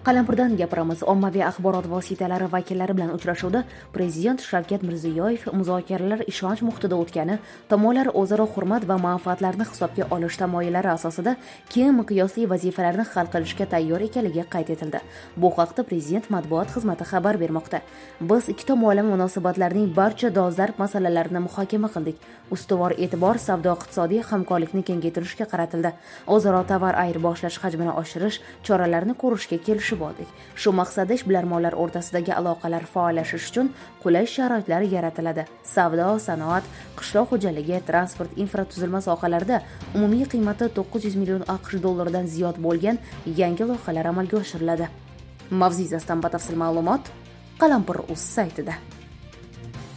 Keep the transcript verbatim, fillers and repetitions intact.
Qalampirdan gapiramiz. Ommaviy axborot vositalari vakillari bilan uchrashuvda Prezident Shavkat Mirziyoyev muzokaralar ishonch muhitida o'tgani, tomonlar o'zaro hurmat va manfaatlarni hisobga olish tamoyillari asosida keng miqyosli vazifalarni hal qilishga tayyor ekanligi qayd etildi. Bu haqda Prezident matbuot xizmati xabar bermoqda. Biz ikki tomonlama munosabatlarning barcha dolzarb masalalarini muhokama qildik. Ustuvor e'tibor savdo-iqtisodiy hamkorlikni kengaytirishga qaratildi. O'zaro tovar ayirboshlash hajmini oshirish choralarini ko'rishga kelishib oldik. Shu maqsadda ishbilarmonlar o'rtasidagi aloqalar faollashishi uchun qulay sharoitlar yaratiladi. Savdo, sanoat, qishloq xo'jaligi, transport, infratuzilma sohalarida umumiy qiymati to'qqiz yuz million AQSh dollaridan ziyod bo'lgan yangi loyihalar amalga oshiriladi. Mavzu yuzasidan batafsil ma'lumot Qalampir.uz saytida.